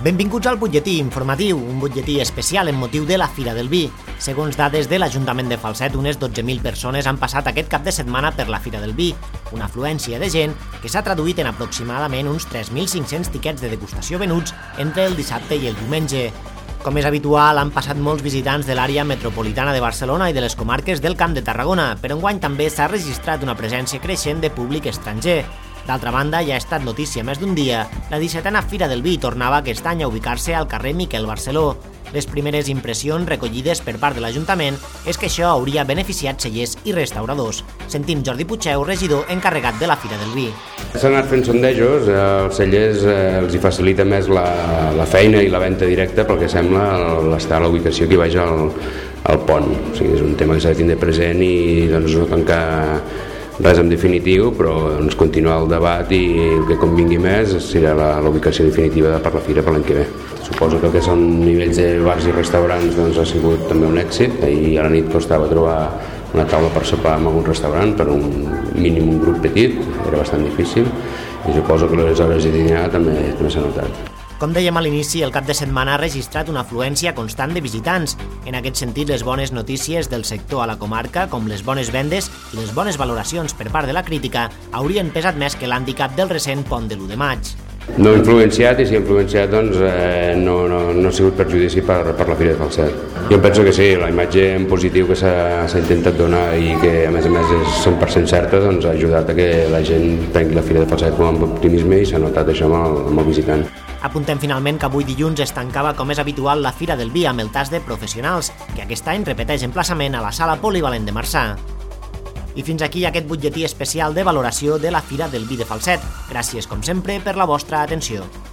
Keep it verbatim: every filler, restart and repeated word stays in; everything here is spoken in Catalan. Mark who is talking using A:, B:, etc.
A: Benvinguts al butlletí informatiu, un butlletí especial en motiu de la Fira del Vi. Segons dades de l'Ajuntament de Falset, unes dotze mil persones han passat aquest cap de setmana per la Fira del Vi, una afluència de gent que s'ha traduït en aproximadament uns tres mil cinc-cents tiquets de degustació venuts entre el dissabte i el diumenge. Com és habitual, han passat molts visitants de l'àrea metropolitana de Barcelona i de les comarques del Camp de Tarragona, però enguany també s'ha registrat una presència creixent de públic estranger. D'altra banda, ja ha estat notícia més d'un dia, la dissetena Fira del Vi tornava aquest any a ubicar-se al carrer Miquel Barceló. Les primeres impressions recollides per part de l'Ajuntament és que això hauria beneficiat cellers i restauradors. Sentim Jordi Puigdeu, regidor encarregat de la Fira del Vi.
B: S'han anat fent sondejos, els cellers eh, els hi facilita més la, la feina i la venda directa, pel que sembla l'estar a la ubicació que hi vaig al, al pont. O sigui, és un tema que s'ha de tindre present i doncs, no tancar res en definitiu, però doncs, continuar el debat i el que convingui més serà la, la ubicació definitiva per la Fira per l'any que ve. Suposo que el que són nivells de bars i restaurants doncs, ha sigut també un èxit. Ahir a la nit costava trobar una taula per sopar en algun restaurant per un mínim un grup petit, era bastant difícil, i suposo que les hores de dinar també, també s'ha notat.
A: Com dèiem a l'inici, el cap de setmana ha registrat una afluència constant de visitants. En aquest sentit, les bones notícies del sector a la comarca, com les bones vendes i les bones valoracions per part de la crítica, haurien pesat més que l'handicap del recent pont de l'u de maig.
B: No ha influenciat, i si ha influenciat doncs, eh, no, no, no ha sigut perjudici per, per la Fira de Falset. Jo penso que sí, la imatge en positiu que s'ha intentat donar i que a més a més és cent per cent certa doncs, ha ajudat a que la gent prengui la Fira de Falset com amb optimisme i s'ha notat això amb el, amb el visitant.
A: Apuntem finalment que avui dilluns es tancava com és habitual la Fira del Vi amb el tas de professionals, que aquest any repeteix emplaçament a la sala polivalent de Marçà. I fins aquí aquest butlletí especial de valoració de la Fira del Vi de Falset. Gràcies, com sempre, per la vostra atenció.